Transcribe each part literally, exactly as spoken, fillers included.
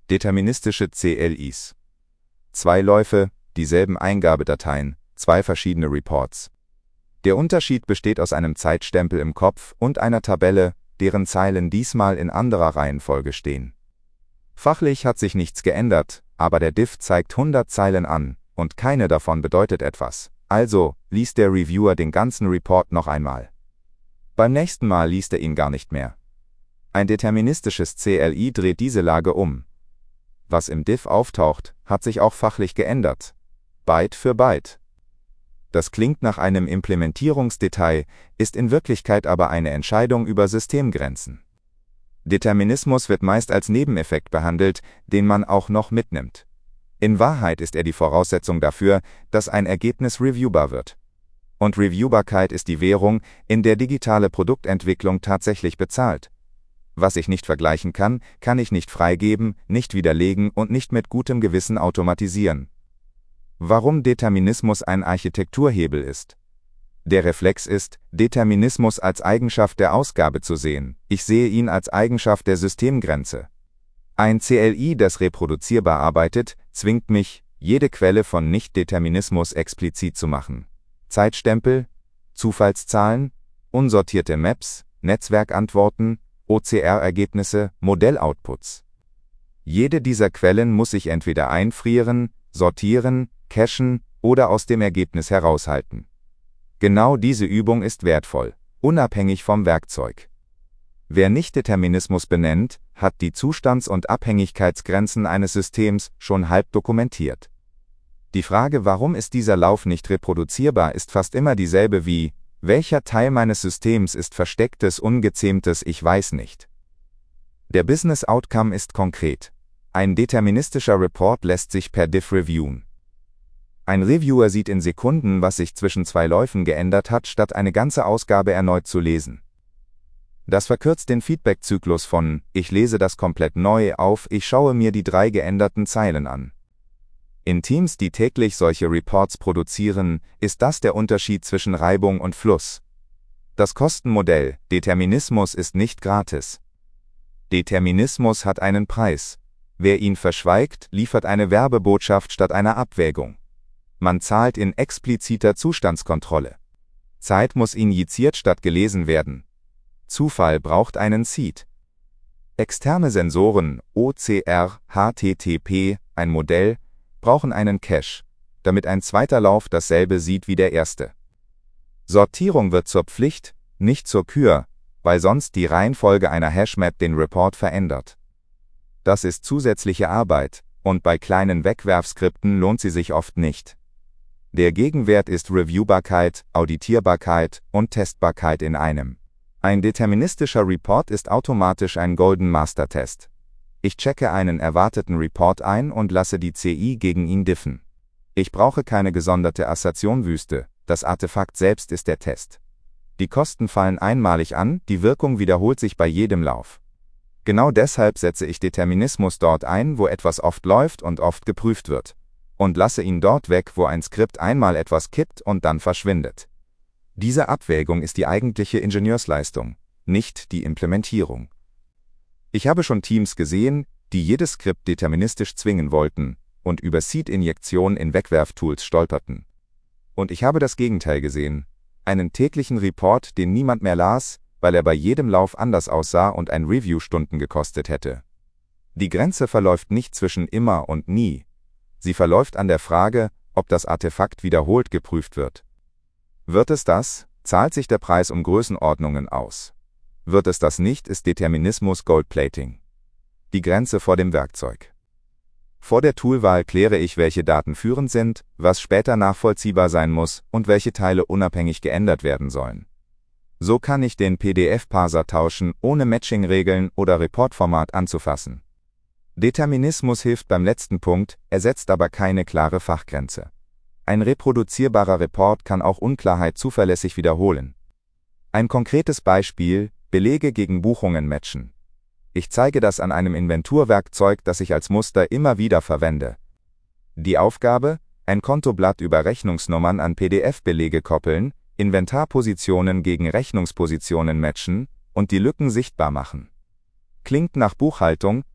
Deterministische C L Is. Zwei Läufe, dieselben Eingabedateien, zwei verschiedene Reports. Der Unterschied besteht aus einem Zeitstempel im Kopf und einer Tabelle, deren Zeilen diesmal in anderer Reihenfolge stehen. Fachlich hat sich nichts geändert, aber der Diff zeigt hundert Zeilen an, und keine davon bedeutet etwas. Also liest der Reviewer den ganzen Report noch einmal. Beim nächsten Mal liest er ihn gar nicht mehr. Ein deterministisches C L I dreht diese Lage um. Was im Diff auftaucht, hat sich auch fachlich geändert. Byte für Byte. Das klingt nach einem Implementierungsdetail, ist in Wirklichkeit aber eine Entscheidung über Systemgrenzen. Determinismus wird meist als Nebeneffekt behandelt, den man auch noch mitnimmt. In Wahrheit ist er die Voraussetzung dafür, dass ein Ergebnis reviewbar wird. Und Reviewbarkeit ist die Währung, in der digitale Produktentwicklung tatsächlich bezahlt. Was ich nicht vergleichen kann, kann ich nicht freigeben, nicht widerlegen und nicht mit gutem Gewissen automatisieren. Warum Determinismus ein Architekturhebel ist? Der Reflex ist, Determinismus als Eigenschaft der Ausgabe zu sehen. Ich sehe ihn als Eigenschaft der Systemgrenze. Ein C L I, das reproduzierbar arbeitet, zwingt mich, jede Quelle von Nicht-Determinismus explizit zu machen. Zeitstempel, Zufallszahlen, unsortierte Maps, Netzwerkantworten, O C R-Ergebnisse, Modelloutputs. Jede dieser Quellen muss ich entweder einfrieren, sortieren, cachen oder aus dem Ergebnis heraushalten. Genau diese Übung ist wertvoll, unabhängig vom Werkzeug. Wer Nicht-Determinismus benennt, hat die Zustands- und Abhängigkeitsgrenzen eines Systems schon halb dokumentiert. Die Frage, warum ist dieser Lauf nicht reproduzierbar, ist fast immer dieselbe wie: Welcher Teil meines Systems ist verstecktes, ungezähmtes Ich weiß nicht? Der Business Outcome ist konkret. Ein deterministischer Report lässt sich per Diff reviewen. Ein Reviewer sieht in Sekunden, was sich zwischen zwei Läufen geändert hat, statt eine ganze Ausgabe erneut zu lesen. Das verkürzt den Feedback-Zyklus von „Ich lese das komplett neu“ auf „Ich schaue mir die drei geänderten Zeilen an“. In Teams, die täglich solche Reports produzieren, ist das der Unterschied zwischen Reibung und Fluss. Das Kostenmodell Determinismus ist nicht gratis. Determinismus hat einen Preis. Wer ihn verschweigt, liefert eine Werbebotschaft statt einer Abwägung. Man zahlt in expliziter Zustandskontrolle. Zeit muss injiziert statt gelesen werden. Zufall braucht einen Seed. Externe Sensoren, O C R, H T T P, ein Modell, brauchen einen Cache, damit ein zweiter Lauf dasselbe sieht wie der erste. Sortierung wird zur Pflicht, nicht zur Kür, weil sonst die Reihenfolge einer Hashmap den Report verändert. Das ist zusätzliche Arbeit, und bei kleinen Wegwerfskripten lohnt sie sich oft nicht. Der Gegenwert ist Reviewbarkeit, Auditierbarkeit und Testbarkeit in einem. Ein deterministischer Report ist automatisch ein Golden Master Test. Ich checke einen erwarteten Report ein und lasse die C I gegen ihn diffen. Ich brauche keine gesonderte Assertionwüste, das Artefakt selbst ist der Test. Die Kosten fallen einmalig an, die Wirkung wiederholt sich bei jedem Lauf. Genau deshalb setze ich Determinismus dort ein, wo etwas oft läuft und oft geprüft wird. Und lasse ihn dort weg, wo ein Skript einmal etwas kippt und dann verschwindet. Diese Abwägung ist die eigentliche Ingenieursleistung, nicht die Implementierung. Ich habe schon Teams gesehen, die jedes Skript deterministisch zwingen wollten und über Seed-Injektion in Wegwerftools stolperten. Und ich habe das Gegenteil gesehen, einen täglichen Report, den niemand mehr las, weil er bei jedem Lauf anders aussah und ein Review Stunden gekostet hätte. Die Grenze verläuft nicht zwischen immer und nie. Sie verläuft an der Frage, ob das Artefakt wiederholt geprüft wird. Wird es das, zahlt sich der Preis um Größenordnungen aus. Wird es das nicht, ist Determinismus Goldplating. Die Grenze vor dem Werkzeug. Vor der Toolwahl kläre ich, welche Daten führend sind, was später nachvollziehbar sein muss und welche Teile unabhängig geändert werden sollen. So kann ich den P D F-Parser tauschen, ohne Matching-Regeln oder Reportformat anzufassen. Determinismus hilft beim letzten Punkt, ersetzt aber keine klare Fachgrenze. Ein reproduzierbarer Report kann auch Unklarheit zuverlässig wiederholen. Ein konkretes Beispiel: Belege gegen Buchungen matchen. Ich zeige das an einem Inventurwerkzeug, das ich als Muster immer wieder verwende. Die Aufgabe: ein Kontoblatt über Rechnungsnummern an P D F-Belege koppeln, Inventarpositionen gegen Rechnungspositionen matchen und die Lücken sichtbar machen. Klingt nach Buchhaltung,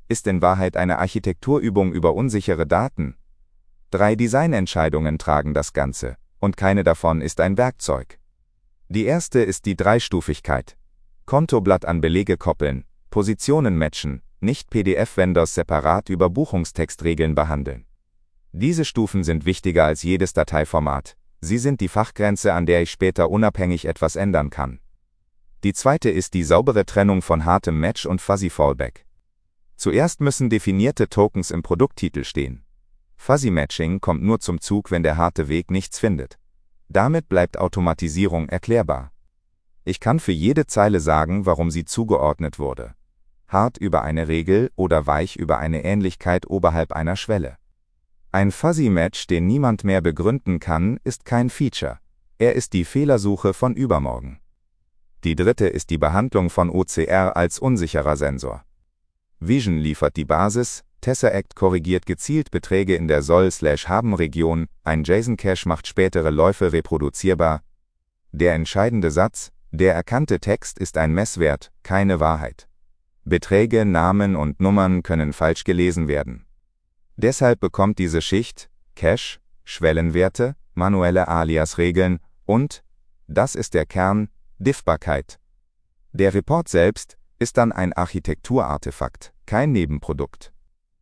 ist in Wahrheit eine Architekturübung über unsichere Daten. Drei Designentscheidungen tragen das Ganze, und keine davon ist ein Werkzeug. Die erste ist die Dreistufigkeit. Kontoblatt an Belege koppeln, Positionen matchen, nicht P D F-Vendors separat über Buchungstextregeln behandeln. Diese Stufen sind wichtiger als jedes Dateiformat. Sie sind die Fachgrenze, an der ich später unabhängig etwas ändern kann. Die zweite ist die saubere Trennung von hartem Match und Fuzzy Fallback. Zuerst müssen definierte Tokens im Produkttitel stehen. Fuzzy Matching kommt nur zum Zug, wenn der harte Weg nichts findet. Damit bleibt Automatisierung erklärbar. Ich kann für jede Zeile sagen, warum sie zugeordnet wurde. Hart über eine Regel oder weich über eine Ähnlichkeit oberhalb einer Schwelle. Ein Fuzzy Match, den niemand mehr begründen kann, ist kein Feature. Er ist die Fehlersuche von übermorgen. Die dritte ist die Behandlung von O C R als unsicherer Sensor. Vision liefert die Basis, Tesseract korrigiert gezielt Beträge in der Soll-Haben-Region, ein JSON-Cache macht spätere Läufe reproduzierbar. Der entscheidende Satz: Der erkannte Text ist ein Messwert, keine Wahrheit. Beträge, Namen und Nummern können falsch gelesen werden. Deshalb bekommt diese Schicht Cache, Schwellenwerte, manuelle Alias-Regeln und, das ist der Kern, Diffbarkeit. Der Report selbst ist dann ein Architekturartefakt, kein Nebenprodukt.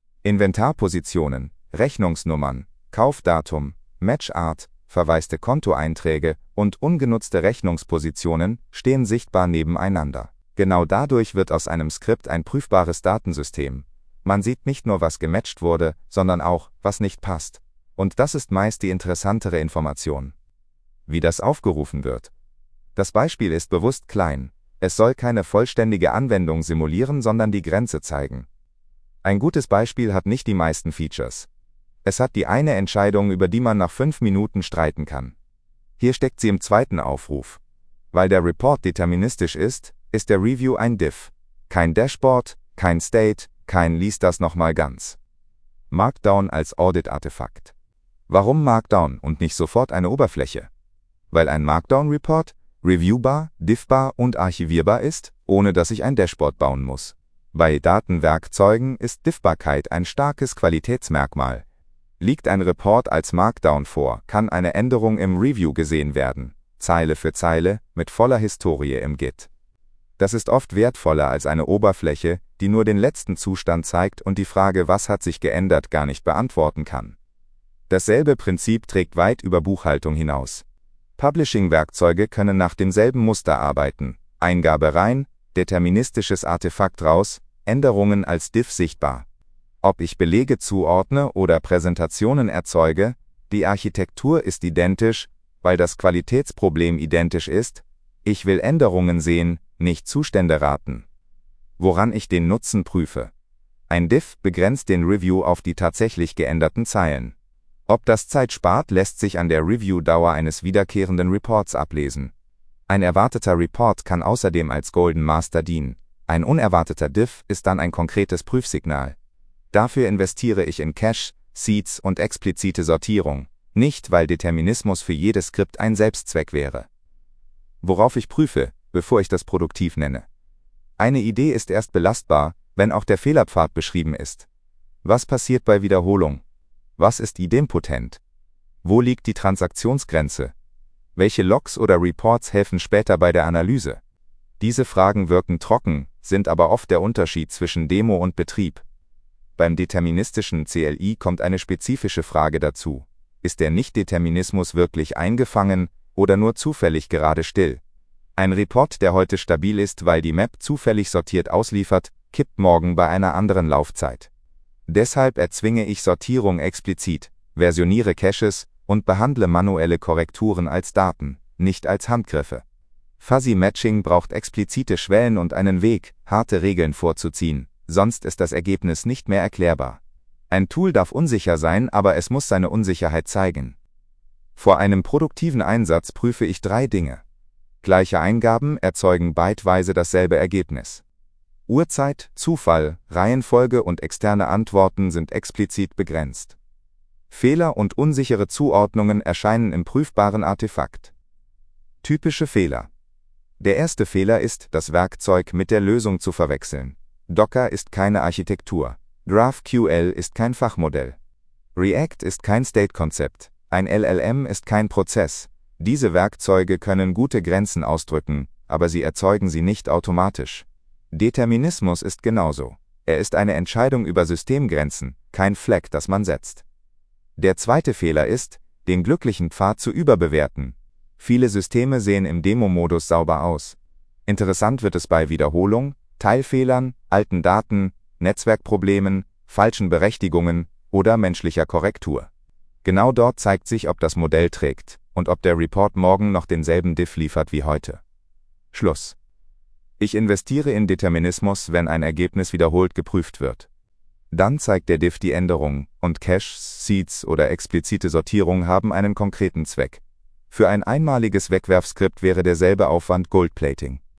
Inventarpositionen, Rechnungsnummern, Kaufdatum, Matchart, verwaiste Kontoeinträge und ungenutzte Rechnungspositionen stehen sichtbar nebeneinander. Genau dadurch wird aus einem Skript ein prüfbares Datensystem. Man sieht nicht nur, was gematcht wurde, sondern auch, was nicht passt. Und das ist meist die interessantere Information. Wie das aufgerufen wird. Das Beispiel ist bewusst klein. Es soll keine vollständige Anwendung simulieren, sondern die Grenze zeigen. Ein gutes Beispiel hat nicht die meisten Features. Es hat die eine Entscheidung, über die man nach fünf Minuten streiten kann. Hier steckt sie im zweiten Aufruf. Weil der Report deterministisch ist, ist der Review ein Diff. Kein Dashboard, kein State, kein Lies das nochmal ganz. Markdown als Audit-Artefakt. Warum Markdown und nicht sofort eine Oberfläche? Weil ein Markdown-Report reviewbar, diffbar und archivierbar ist, ohne dass ich ein Dashboard bauen muss. Bei Datenwerkzeugen ist Diffbarkeit ein starkes Qualitätsmerkmal. Liegt ein Report als Markdown vor, kann eine Änderung im Review gesehen werden, Zeile für Zeile, mit voller Historie im Git. Das ist oft wertvoller als eine Oberfläche, die nur den letzten Zustand zeigt und die Frage, was hat sich geändert, gar nicht beantworten kann. Dasselbe Prinzip trägt weit über Buchhaltung hinaus. Publishing-Werkzeuge können nach demselben Muster arbeiten. Eingabe rein, deterministisches Artefakt raus, Änderungen als Diff sichtbar. Ob ich Belege zuordne oder Präsentationen erzeuge, die Architektur ist identisch, weil das Qualitätsproblem identisch ist. Ich will Änderungen sehen, nicht Zustände raten. Woran ich den Nutzen prüfe. Ein Diff begrenzt den Review auf die tatsächlich geänderten Zeilen. Ob das Zeit spart, lässt sich an der Review-Dauer eines wiederkehrenden Reports ablesen. Ein erwarteter Report kann außerdem als Golden Master dienen. Ein unerwarteter Diff ist dann ein konkretes Prüfsignal. Dafür investiere ich in Cache, Seeds und explizite Sortierung, nicht weil Determinismus für jedes Skript ein Selbstzweck wäre. Worauf ich prüfe, bevor ich das produktiv nenne. Eine Idee ist erst belastbar, wenn auch der Fehlerpfad beschrieben ist. Was passiert bei Wiederholung? Was ist idempotent? Wo liegt die Transaktionsgrenze? Welche Logs oder Reports helfen später bei der Analyse? Diese Fragen wirken trocken, sind aber oft der Unterschied zwischen Demo und Betrieb. Beim deterministischen C L I kommt eine spezifische Frage dazu. Ist der Nichtdeterminismus wirklich eingefangen oder nur zufällig gerade still? Ein Report, der heute stabil ist, weil die Map zufällig sortiert ausliefert, kippt morgen bei einer anderen Laufzeit. Deshalb erzwinge ich Sortierung explizit, versioniere Caches und behandle manuelle Korrekturen als Daten, nicht als Handgriffe. Fuzzy Matching braucht explizite Schwellen und einen Weg, harte Regeln vorzuziehen, sonst ist das Ergebnis nicht mehr erklärbar. Ein Tool darf unsicher sein, aber es muss seine Unsicherheit zeigen. Vor einem produktiven Einsatz prüfe ich drei Dinge. Gleiche Eingaben erzeugen byteweise dasselbe Ergebnis. Uhrzeit, Zufall, Reihenfolge und externe Antworten sind explizit begrenzt. Fehler und unsichere Zuordnungen erscheinen im prüfbaren Artefakt. Typische Fehler. Der erste Fehler ist, das Werkzeug mit der Lösung zu verwechseln. Docker ist keine Architektur. GraphQL ist kein Fachmodell. React ist kein State-Konzept. Ein L L M ist kein Prozess. Diese Werkzeuge können gute Grenzen ausdrücken, aber sie erzeugen sie nicht automatisch. Determinismus ist genauso. Er ist eine Entscheidung über Systemgrenzen, kein Fleck, das man setzt. Der zweite Fehler ist, den glücklichen Pfad zu überbewerten. Viele Systeme sehen im Demo-Modus sauber aus. Interessant wird es bei Wiederholung, Teilfehlern, alten Daten, Netzwerkproblemen, falschen Berechtigungen oder menschlicher Korrektur. Genau dort zeigt sich, ob das Modell trägt und ob der Report morgen noch denselben Diff liefert wie heute. Schluss. Ich investiere in Determinismus, wenn ein Ergebnis wiederholt geprüft wird. Dann zeigt der Diff die Änderung, und Caches, Seeds oder explizite Sortierung haben einen konkreten Zweck. Für ein einmaliges Wegwerfskript wäre derselbe Aufwand Goldplating.